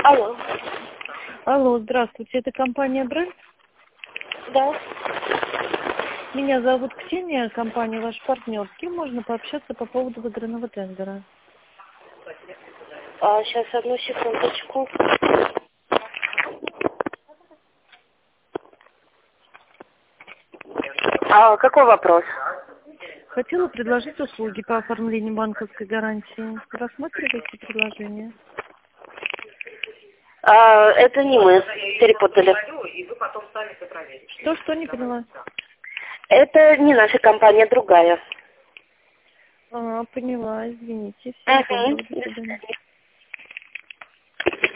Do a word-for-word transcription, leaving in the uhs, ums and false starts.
Алло. Алло, здравствуйте, это компания Бренд? Да. Меня зовут Ксения, компания ваш партнер. С кем можно пообщаться по поводу выигранного тендера? А, сейчас, одну секундочку. А, какой вопрос? Хотела предложить услуги по оформлению банковской гарантии. Рассматриваете предложение? А, это не мы перепутали. Что, что, не поняла? Это не наша компания, другая. А, поняла, извините. Всего Ага. доброго, до свидания.